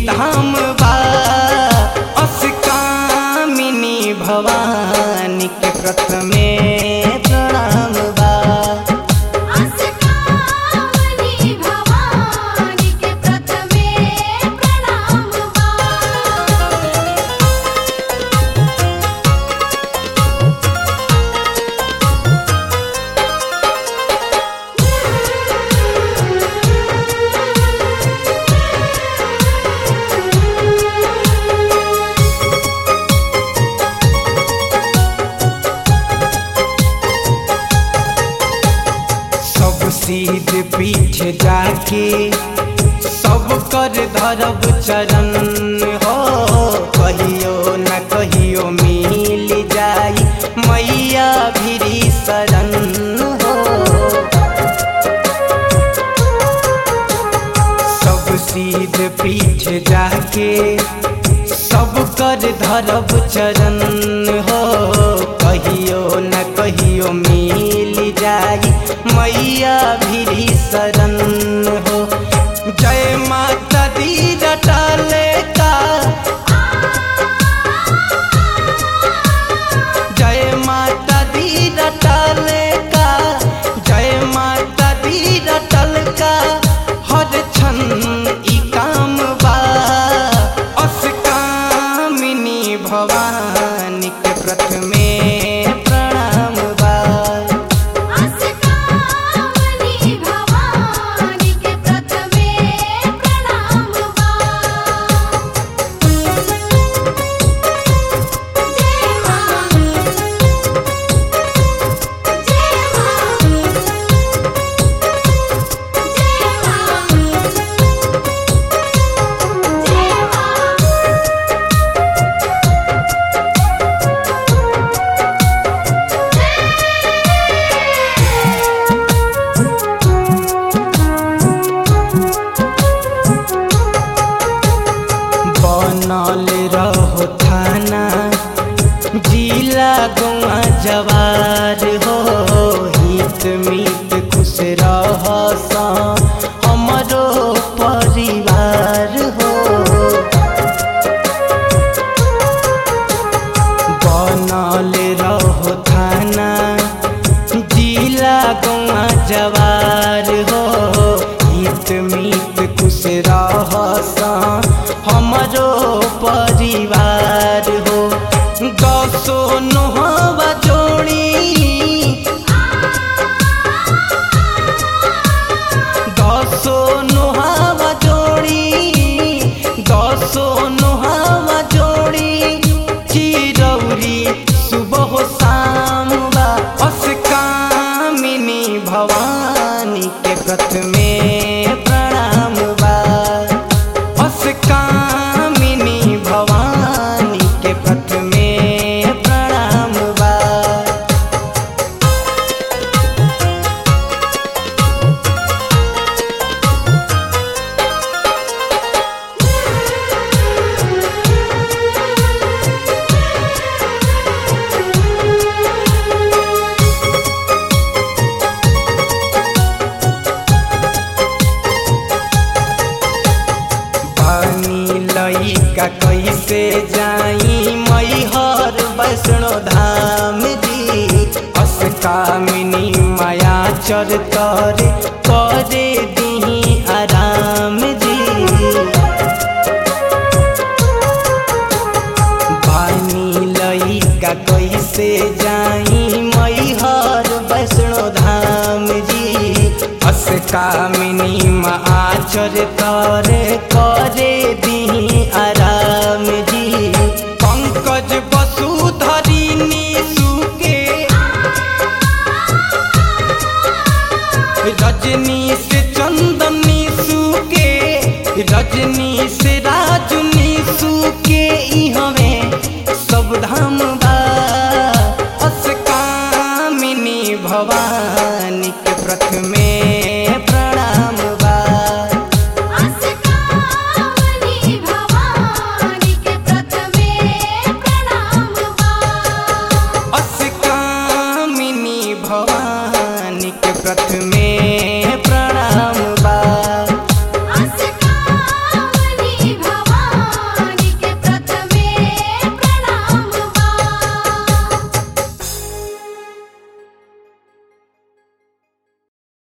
धाम बा अस्कामिनी भवानी के प्रथमे प्रणाम बा। अस्कामिनी भवानी के प्रथमे प्रणाम बा। सब सीध पीठ जाके सब कर धरब चरण हो, कहियो न कहियो मिल जाई मैया भिरी शरण हो। सब सीध पीठ जाके सब कर धरब चरण हो, कहियो न कहियो मिल जाई मैया भिरी शरण हो। जय माता दी रटाले का, जय माता दी रटाले का, जय माता दी रटल का हर क्षण ई काम बा अस्कामिनी भवानी के प्रथमे प्रणाम बा। अस्कामिनी भवानी के प्रथमे प्रणाम बा। जय मां जय बनल रहो थाना जिला गौआ जवार हो, हित मित खुश रह हमरो परिवार हो। बनल रहो थाना जिला गौआ जवार हो, हित मित खुश रह हमरो परिवार हो। दसो नोहवा जोड़ी, दसो नोहवा जोड़ी, दसो नोहवा जोड़ी चिरौरी सुबह शाम बा अस्कामिनी भवानी के प्रथमे प्रणाम बा। अस्कामिनी भवानी के प्रथमे प्रणाम बा। पानी लइका कैसे जाई मैहर वैष्णो धाम जी, अस्कामिनी माया चर करे करे दीही आराम जी। पानी लइका कैसे जाई मैहर वैष्णो धाम जी, अस्कामिनी माँ आचर करे करे दीही